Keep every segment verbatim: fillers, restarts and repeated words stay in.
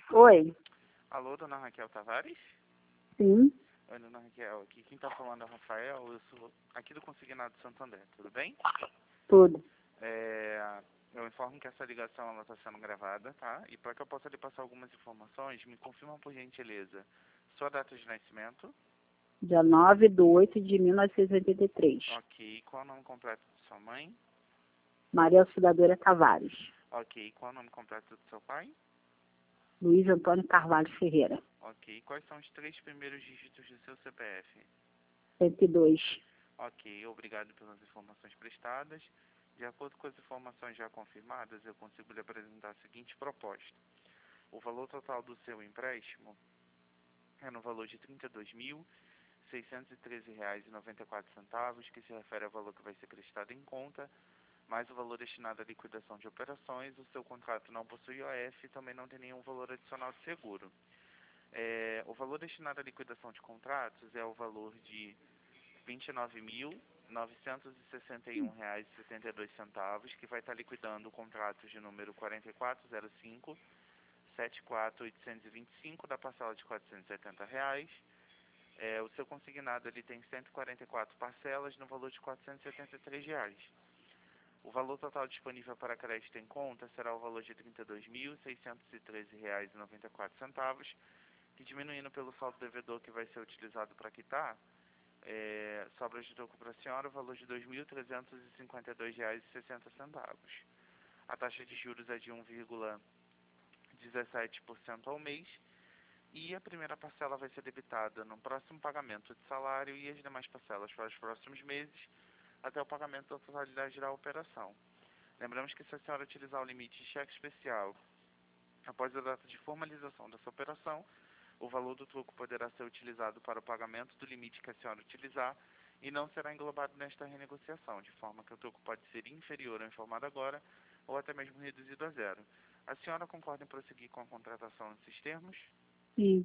Oi. Alô, dona Raquel Tavares? Sim, Oi, dona Raquel. Aqui quem está falando é o Rafael. Eu sou aqui do Consignado Santo André. Tudo bem? tudo. É, eu informo que essa ligação está sendo gravada, tá? E para que eu possa lhe passar algumas informações, me confirma por gentileza sua data de nascimento. Dia nove de oito de mil novecentos e oitenta e três. Ok. Qual é o nome completo de sua mãe? Maria Auxiliadora Tavares. Ok. Qual é o nome completo do seu pai? Luiz Antônio Carvalho Ferreira. Ok. Quais são os três primeiros dígitos do seu C P F? cento e dois. Ok, obrigado pelas informações prestadas. De acordo com as informações já confirmadas, eu consigo lhe apresentar a seguinte proposta. O valor total do seu empréstimo é no valor de trinta e dois mil, seiscentos e treze reais e noventa e quatro centavos, que se refere ao valor que vai ser acreditado em conta, mais o valor destinado à liquidação de operações. O seu contrato não possui O F e também não tem nenhum valor adicional de seguro. É, o valor destinado à liquidação de contratos é o valor de vinte e nove mil, novecentos e sessenta e um reais e setenta e dois centavos, que vai estar liquidando o contrato de número quatro quatro zero cinco, sete quatro oito dois cinco da parcela de quatrocentos e setenta reais. É, o seu consignado ele tem cento e quarenta e quatro parcelas no valor de quatrocentos e setenta e três reais. O valor total disponível para crédito em conta será o valor de trinta e dois mil, seiscentos e treze reais e noventa e quatro centavos, que diminuindo pelo saldo devedor que vai ser utilizado para quitar, É, sobra de troco para a senhora o valor de dois mil trezentos e cinquenta e dois reais e sessenta centavos. A taxa de juros é de um vírgula dezessete por cento ao mês e a primeira parcela vai ser debitada no próximo pagamento de salário e as demais parcelas para os próximos meses até o pagamento da totalidade da operação. Lembramos que se a senhora utilizar o limite de cheque especial após a data de formalização dessa operação, o valor do troco poderá ser utilizado para o pagamento do limite que a senhora utilizar e não será englobado nesta renegociação, de forma que o troco pode ser inferior ao informado agora ou até mesmo reduzido a zero. A senhora concorda em prosseguir com a contratação nesses termos? Sim.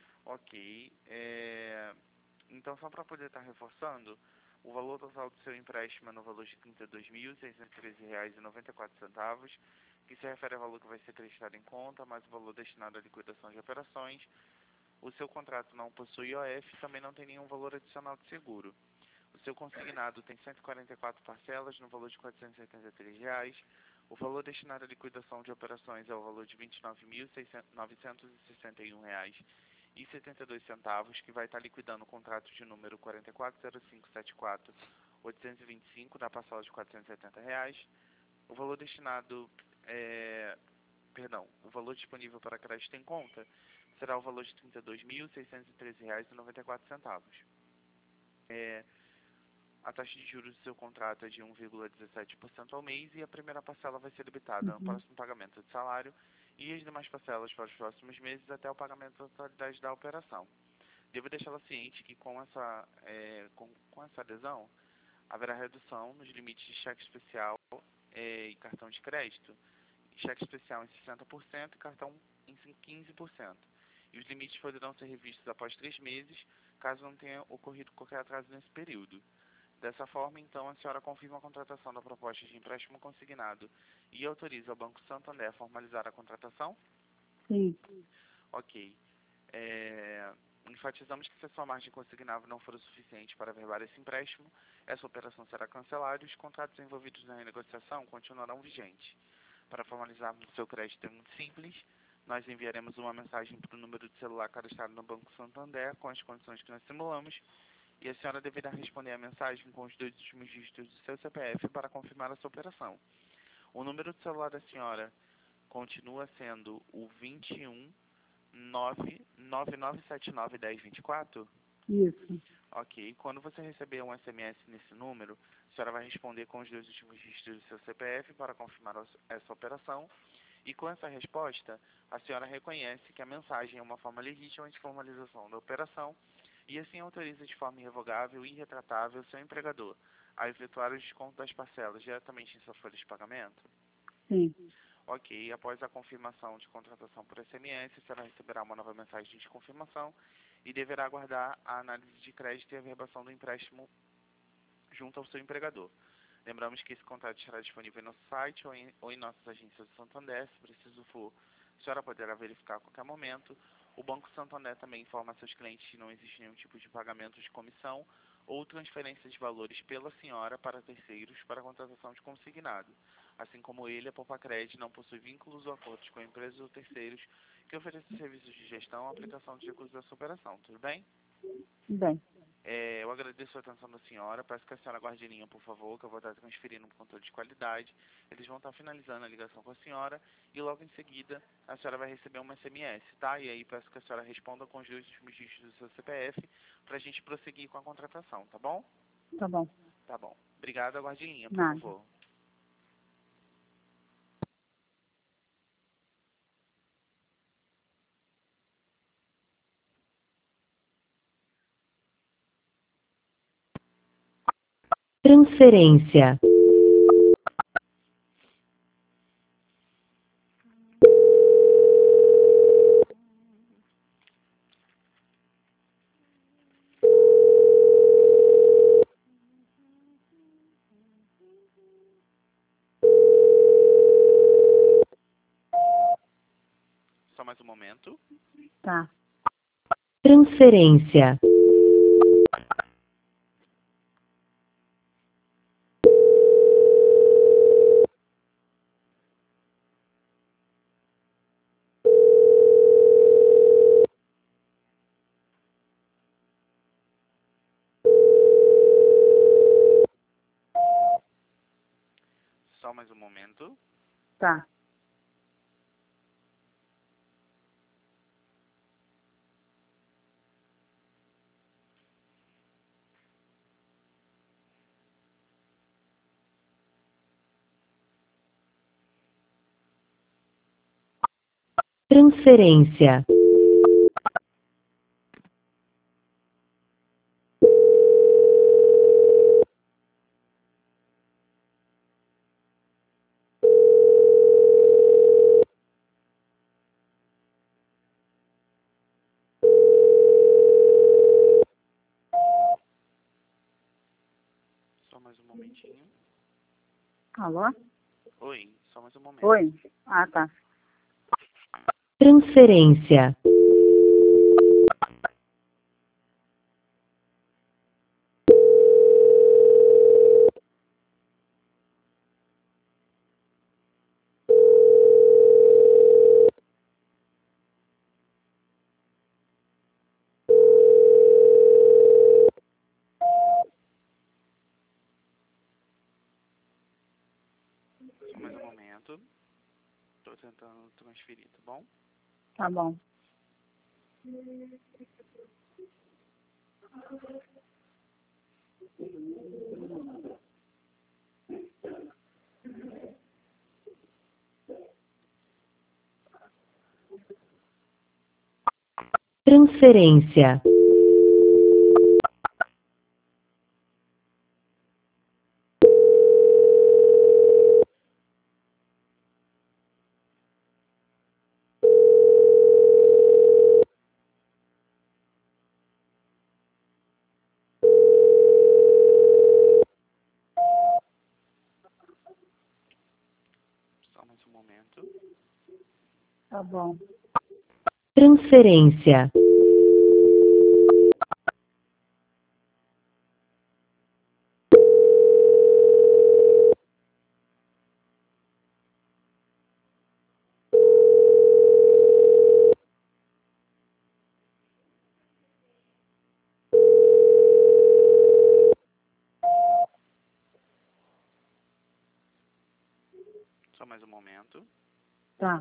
Ok. É... Então, só para poder estar reforçando, o valor total do seu empréstimo é no valor de trinta e dois mil, seiscentos e treze reais e noventa e quatro centavos, que se refere ao valor que vai ser acreditado em conta, mais o valor destinado à liquidação de operações. O seu contrato não possui O F e também não tem nenhum valor adicional de seguro. O seu consignado tem cento e quarenta e quatro parcelas no valor de quatrocentos e oitenta e três reais. O valor destinado à liquidação de operações é o valor de vinte e nove mil, novecentos e sessenta e um reais e setenta e dois centavos, que vai estar liquidando o contrato de número quatro quatro zero cinco sete quatro oito dois cinco da parcela de quatrocentos e setenta reais. O valor destinado é, perdão, o valor disponível para crédito em conta será o valor de trinta e dois mil, seiscentos e treze reais e noventa e quatro centavos. É, a taxa de juros do seu contrato é de um vírgula dezessete por cento ao mês e a primeira parcela vai ser debitada no Uhum. próximo pagamento de salário e as demais parcelas para os próximos meses até o pagamento da totalidade da operação. Devo deixá-la ciente que com essa, é, com, com essa adesão haverá redução nos limites de cheque especial é, e cartão de crédito. Cheque especial em sessenta por cento e cartão em quinze por cento. E os limites poderão ser revistos após três meses, caso não tenha ocorrido qualquer atraso nesse período. Dessa forma, então, a senhora confirma a contratação da proposta de empréstimo consignado e autoriza o Banco Santander a formalizar a contratação? Sim. Ok. É... Enfatizamos que se a sua margem consignável não for o suficiente para averbar esse empréstimo, essa operação será cancelada e os contratos envolvidos na renegociação continuarão vigentes. Para formalizarmos o seu crédito é muito simples. Nós enviaremos uma mensagem para o número de celular cadastrado no Banco Santander com as condições que nós simulamos e a senhora deverá responder a mensagem com os dois últimos dígitos do seu C P F para confirmar a sua operação. O número de celular da senhora continua sendo o vinte e um, nove nove nove sete nove, um zero dois quatro? Isso. Ok. Quando você receber um S M S nesse número, a senhora vai responder com os dois últimos dígitos do seu C P F para confirmar essa operação. E com essa resposta, a senhora reconhece que a mensagem é uma forma legítima de formalização da operação e assim autoriza de forma irrevogável e irretratável seu empregador a efetuar o desconto das parcelas diretamente em sua folha de pagamento? Sim. Ok. Após a confirmação de contratação por S M S, a senhora receberá uma nova mensagem de confirmação e deverá aguardar a análise de crédito e a averbação do empréstimo junto ao seu empregador. Lembramos que esse contrato estará disponível em nosso site ou em, ou em nossas agências de Santander. Se preciso for A senhora poderá verificar a qualquer momento. O Banco Santander também informa a seus clientes que não existe nenhum tipo de pagamento de comissão ou transferência de valores pela senhora para terceiros para a contratação de consignado. Assim como ele, a Poupacred não possui vínculos ou acordos com empresas ou terceiros que ofereçam serviços de gestão ou aplicação de recursos dessa operação. Tudo bem? Bem, É, eu agradeço a atenção da senhora. Peço que a senhora aguarde em linha, por favor, que eu vou estar transferindo um controle de qualidade. Eles vão estar finalizando a ligação com a senhora e logo em seguida a senhora vai receber um S M S, tá? E aí peço que a senhora responda com os dois últimos dígitos do seu C P F para a gente prosseguir com a contratação, tá bom? tá bom. Tá bom. Obrigado, aguarde em linha, por Nada. favor. Transferência. Só mais um momento. Tá. Transferência. Só mais um momento. Tá. Transferência. Só mais um momentinho. Alô? Oi, só mais um momento. Oi? Ah, tá. Transferência. Só mais um momento. Tô tentando transferir, tá bom? Tá bom. Transferência. Só mais um momento. Tá bom. Transferência. Só mais um momento. Tá.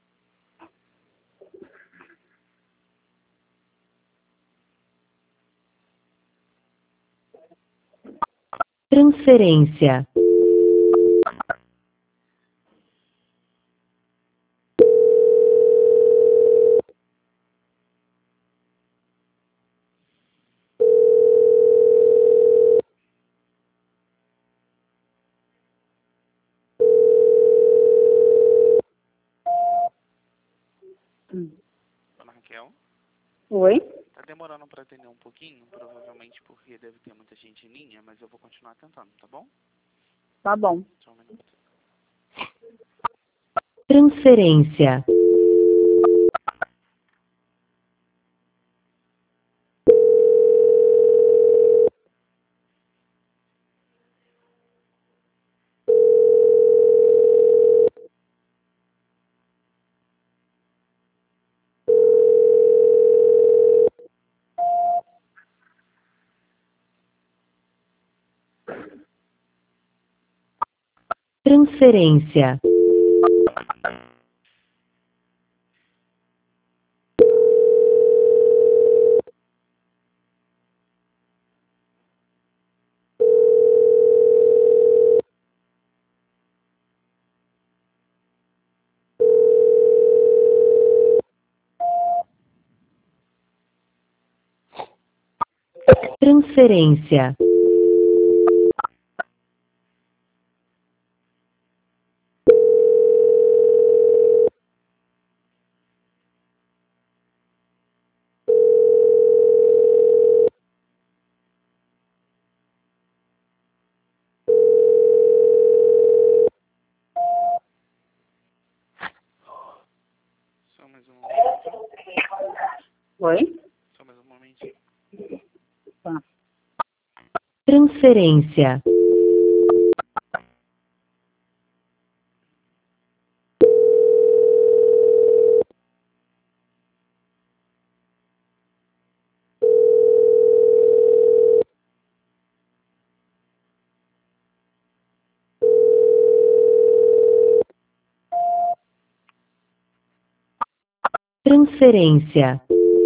Transferência. Hum. Dona Raquel, Oi? tá demorando para atender um pouquinho, provavelmente porque deve ter muita gente em linha, mas eu vou continuar tentando, tá bom? Tá bom. Só um minuto. Transferência. Transferência. Transferência. Só mais um momento. Oi? Só mais um momentinho. Tá. Transferência. Transferência.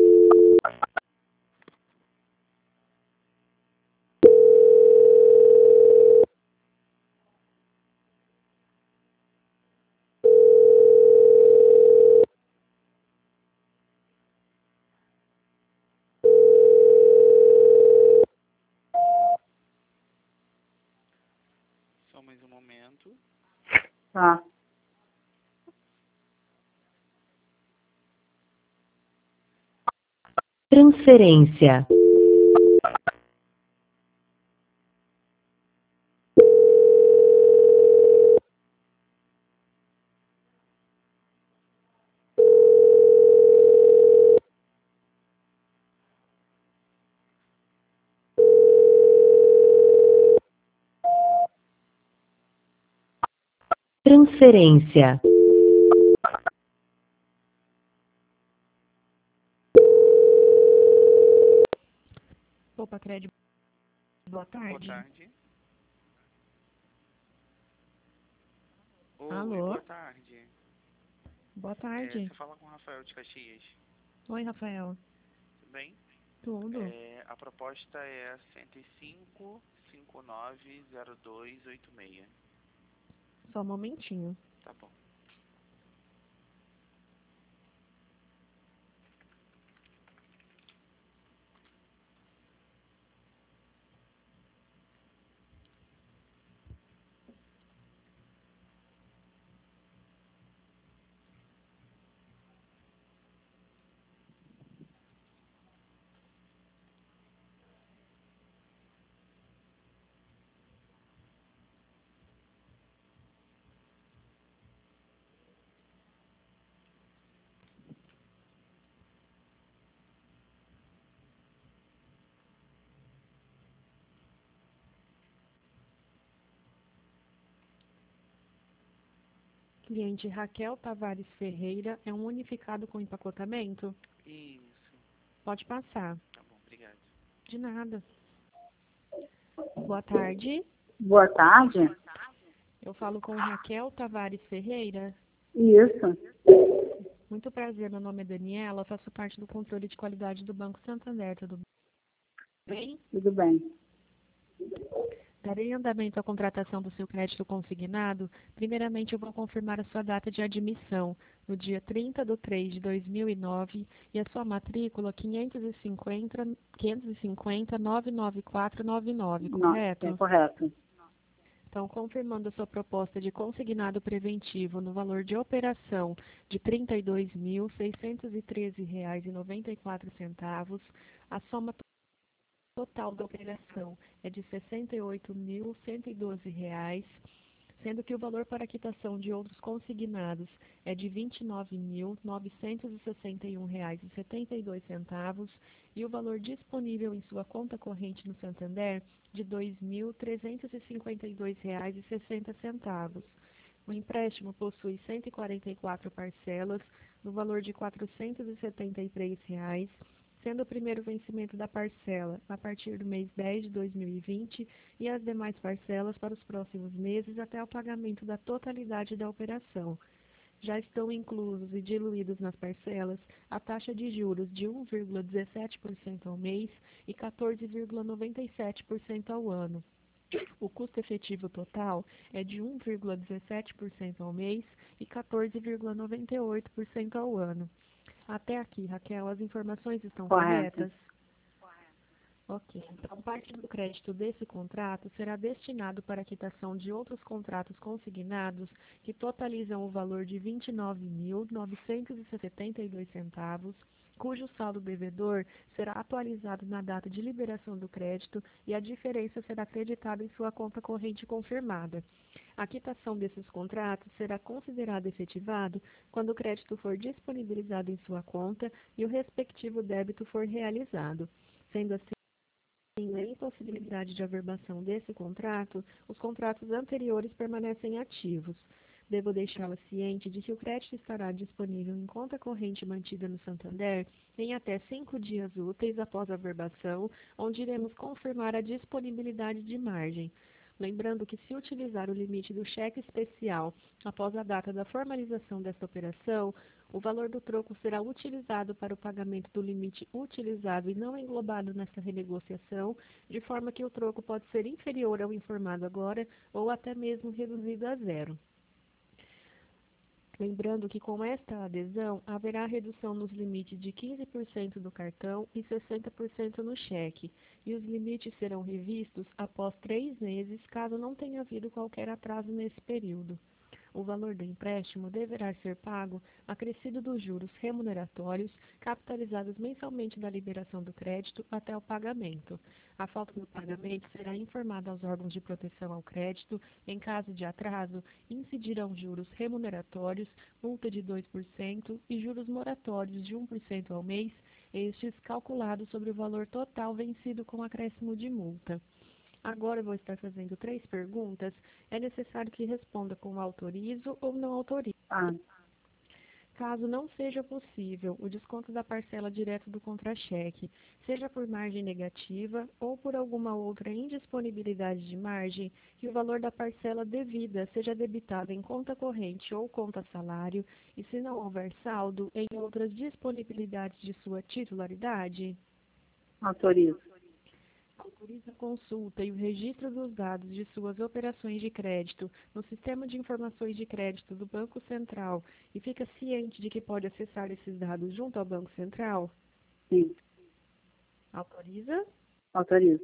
Só mais um momento. Tá. Transferência. Transferência. Opa, Crédito. Boa tarde. Boa tarde. Oi, Alô? boa tarde. Boa É, tarde. você fala com o Rafael de Caxias. Oi, Rafael. Tudo bem? Tudo? É, a proposta é cento e cinco, cinquenta e nove, zero dois oito seis. Só um momentinho. Tá bom. Cliente Raquel Tavares Ferreira é um unificado com empacotamento? Isso. Pode passar. Tá bom, obrigado. De nada. Boa tarde. Boa tarde. Eu falo com Raquel Tavares Ferreira. Isso. Muito prazer, meu nome é Daniela, faço parte do controle de qualidade do Banco Santander, tudo bem? Tudo bem. Darei andamento à contratação do seu crédito consignado. Primeiramente, eu vou confirmar a sua data de admissão, no dia trinta de três de dois mil e nove, e a sua matrícula quinhentos e cinquenta, quinhentos e cinquenta, novecentos e noventa e quatro noventa e nove, Não, é correto? correto. Então, confirmando a sua proposta de consignado preventivo no valor de operação de trinta e dois mil, seiscentos e treze reais e noventa e quatro centavos, a soma total da operação é de sessenta e oito mil, cento e doze reais, sendo que o valor para quitação de outros consignados é de vinte e nove mil, novecentos e sessenta e um reais e setenta e dois centavos e o valor disponível em sua conta corrente no Santander de dois mil, trezentos e cinquenta e dois reais e sessenta centavos. O empréstimo possui cento e quarenta e quatro parcelas no valor de quatrocentos e setenta e três reais sendo o primeiro vencimento da parcela a partir do mês dez de dois mil e vinte e as demais parcelas para os próximos meses até o pagamento da totalidade da operação. Já estão inclusos e diluídos nas parcelas a taxa de juros de um vírgula dezessete por cento ao mês e quatorze vírgula noventa e sete por cento ao ano. O custo efetivo total é de um vírgula dezessete por cento ao mês e quatorze vírgula noventa e oito por cento ao ano. Até aqui, Raquel, as informações estão Correto. corretas? Ok, então parte do crédito desse contrato será destinado para a quitação de outros contratos consignados que totalizam o valor de vinte e nove mil novecentos e setenta e dois centavos, cujo saldo devedor será atualizado na data de liberação do crédito e a diferença será acreditada em sua conta corrente confirmada. A quitação desses contratos será considerada efetivado quando o crédito for disponibilizado em sua conta e o respectivo débito for realizado. Sendo assim, na impossibilidade de averbação desse contrato, os contratos anteriores permanecem ativos. Devo deixá-la ciente de que o crédito estará disponível em conta corrente mantida no Santander em até cinco dias úteis após a averbação, onde iremos confirmar a disponibilidade de margem. Lembrando que, se utilizar o limite do cheque especial após a data da formalização desta operação, o valor do troco será utilizado para o pagamento do limite utilizado e não englobado nesta renegociação, de forma que o troco pode ser inferior ao informado agora ou até mesmo reduzido a zero. Lembrando que, com esta adesão, haverá redução nos limites de quinze por cento do cartão e sessenta por cento no cheque, e os limites serão revistos após três meses, caso não tenha havido qualquer atraso nesse período. O valor do empréstimo deverá ser pago acrescido dos juros remuneratórios capitalizados mensalmente da liberação do crédito até o pagamento. A falta do pagamento será informada aos órgãos de proteção ao crédito. Em caso de atraso, incidirão juros remuneratórios, multa de dois por cento e juros moratórios de um por cento ao mês, estes calculados sobre o valor total vencido com acréscimo de multa. Agora eu vou estar fazendo três perguntas. É necessário que responda com autorizo ou não autorizo. Ah, Caso não seja possível o desconto da parcela direto do contra-cheque, seja por margem negativa ou por alguma outra indisponibilidade de margem, que o valor da parcela devida seja debitado em conta corrente ou conta salário, e se não houver saldo, em outras disponibilidades de sua titularidade. autorizo. Autoriza a consulta e o registro dos dados de suas operações de crédito no Sistema de Informações de Crédito do Banco Central e fica ciente de que pode acessar esses dados junto ao Banco Central? Sim, Autoriza? autorizo.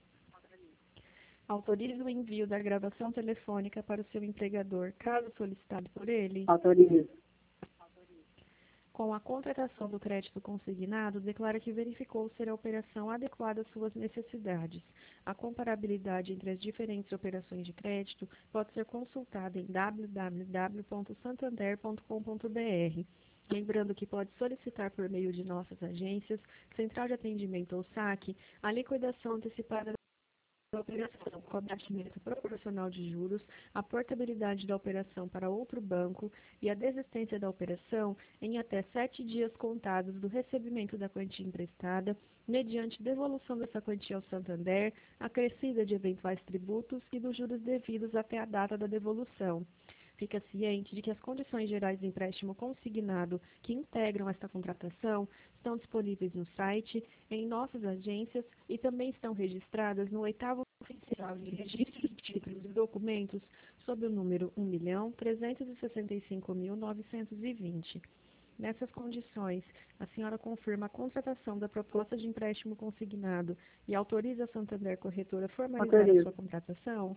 Autoriza o envio da gravação telefônica para o seu empregador, caso solicitado por ele? Autorizo. Com a contratação do crédito consignado, declara que verificou ser a operação adequada às suas necessidades. A comparabilidade entre as diferentes operações de crédito pode ser consultada em w w w ponto santander ponto com ponto b r. Lembrando que pode solicitar por meio de nossas agências, Central de Atendimento ou saque, a liquidação antecipada da operação, com abatimento proporcional de juros, a portabilidade da operação para outro banco e a desistência da operação em até sete dias contados do recebimento da quantia emprestada, mediante devolução dessa quantia ao Santander, acrescida de eventuais tributos e dos juros devidos até a data da devolução. Fica ciente de que as condições gerais do empréstimo consignado que integram esta contratação estão disponíveis no site, em nossas agências e também estão registradas no oitavo oficial de registro de títulos e documentos sob o número um milhão trezentos e sessenta e cinco mil novecentos e vinte. Nessas condições, a senhora confirma a contratação da proposta de empréstimo consignado e autoriza a Santander Corretora a formalizar Autorizo. a sua contratação?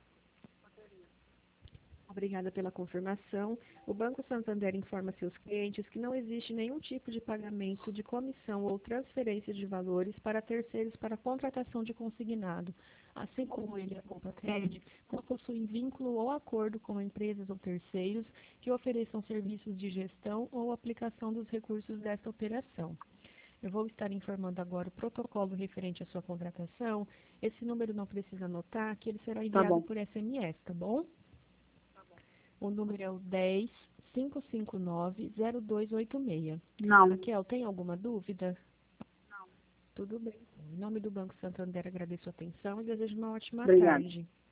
Obrigada pela confirmação. O Banco Santander informa seus clientes que não existe nenhum tipo de pagamento de comissão ou transferência de valores para terceiros para contratação de consignado. Assim como ele, a Compacred, não possuem vínculo ou acordo com empresas ou terceiros que ofereçam serviços de gestão ou aplicação dos recursos desta operação. Eu vou estar informando agora o protocolo referente à sua contratação. Esse número não precisa anotar, que ele será enviado bom. por S M S, tá bom? O número é o dez, cinco cinco nove, zero dois oito seis. Não, Raquel, tem alguma dúvida? Tudo bem. Em nome do Banco Santander, agradeço a atenção e desejo uma ótima Obrigada. tarde.